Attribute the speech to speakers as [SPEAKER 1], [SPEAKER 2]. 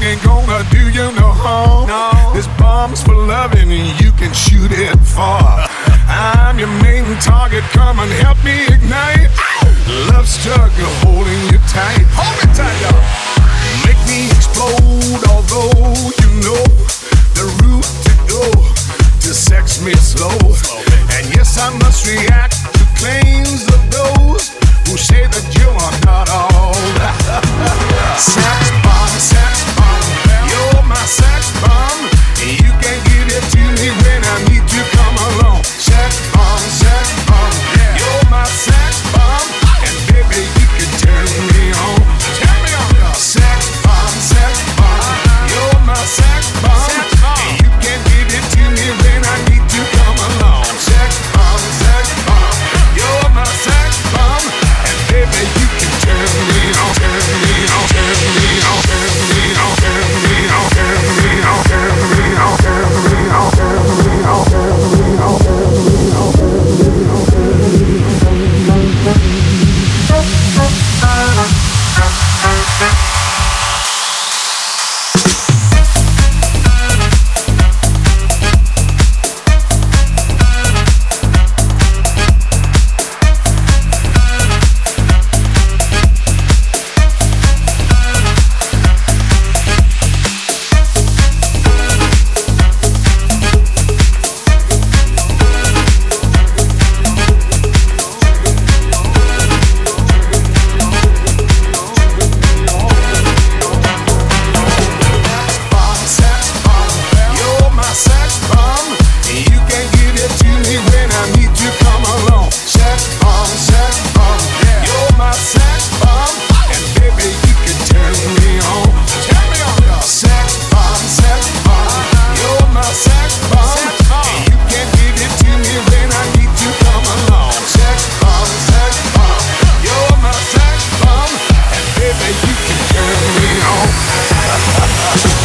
[SPEAKER 1] ain't gonna do you no harm. No. This bomb's for loving and you can shoot it far. I'm your main target, come and help me ignite. Love struggle holding you tight. Hold me tight, y'all. Make me explode, although you know the route to go to sex me slow. And yes, I must react to claims of those who say that you are not all. Sex bomb, you're my sex bomb. You can give it to me when I need to come along. Sex bomb, you're my sex bomb. And baby, you can turn me on. Turn me on, girl. Sex bomb, you're my sex bomb. And you can give it to me when I need to come along. Sex bomb, you're my sex bomb. And baby, you can turn me on, turn me on, turn me on, turn me on, turn me on, turn me on, turn me on, turn me on, turn me on, turn me on, turn me on, turn me on, turn me on. You can turn me on.